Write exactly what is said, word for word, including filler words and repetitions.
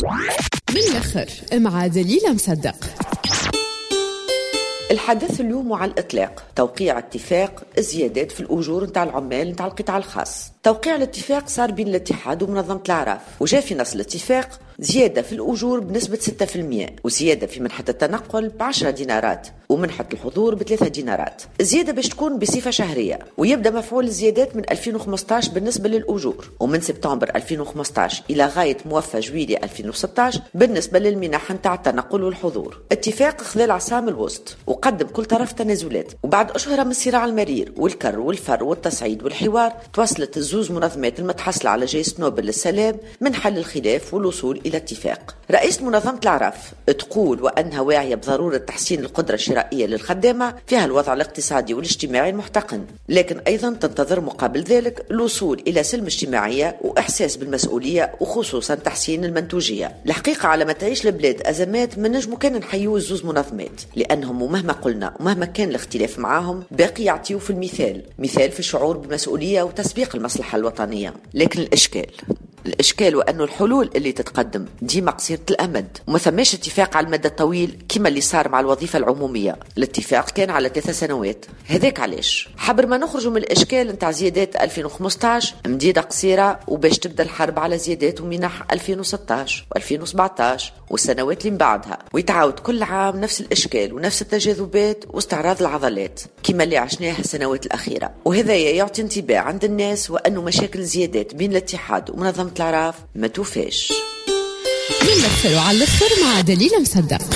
بالآخر مع دليلة مصدق. الحدث اليوم على الإطلاق توقيع اتفاق زيادات في الأجور نتاع العمال نتاع القطاع الخاص. توقيع الاتفاق صار بين الاتحاد ومنظمة الأعراف، وجاء في نص الاتفاق زيادة في الأجور بنسبة ستة بالمئة، وزيادة في منحة التنقل بعشرة دينارات، ومنحة الحضور بثلاثة دينارات. الزيادة باش تكون بصفة شهرية، ويبدأ مفعول الزيادات من ألفين وخمسطاش بالنسبة للأجور، ومن سبتمبر ألفين وخمسطاش إلى غاية موفى جويلية ألفين وستطاش بالنسبة للمنح نتاع التنقل والحضور. اتفاق خلال عصام الوسط، وقدم كل طرف تنازلات، وبعد أشهر من الصراع المرير والكر والفر والتصعيد والحوار توصلت الزوز منظمات المتحصلة على جائزة نوبل للسلام من حل الخلاف والوصول إلى اتفاق. رئيس منظمة الأعراف تقول وأنها واعية بضرورة تحسين القدرة الشرائية للخدامة فيها الوضع الاقتصادي والاجتماعي المحتقن، لكن أيضا تنتظر مقابل ذلك الوصول إلى سلم اجتماعية وإحساس بالمسؤولية، وخصوصا تحسين المنتوجية. الحقيقة على ما تعيش البلاد أزمات من نجم كان نحيو الزوز منظمات، لأنهم ومهما قلنا ومهما كان الاختلاف معاهم باقي يعطيوا في المثال مثال في الشعور بالمسؤولية وتسبيق المصلحة الوطنية. لكن الإشكال الإشكال وأنه الحلول اللي تتقدم ديما قصيرة الأمد، وما ثماش اتفاق على المدى الطويل كما اللي صار مع الوظيفة العمومية. الاتفاق كان على ثلاث سنوات. هذاك علاش حبر ما نخرجوا من الإشكال نتاع زيادات ألفين وخمسطاش مديدة قصيرة، وباش تبدأ الحرب على زيادات ومنح ألفين وستطاش وألفين وسبعطاش والسنوات اللي من بعدها، ويتعاود كل عام نفس الإشكال ونفس التجاذبات واستعراض العضلات كما اللي عشناها السنوات الأخيرة. وهذا يعطي انتباه عند الناس وأنه مشاكل زيادات بين الاتحاد ومنظمة الأعراف ما توفاش. من الأخر وعلى الأخر مع دليلة مصدق.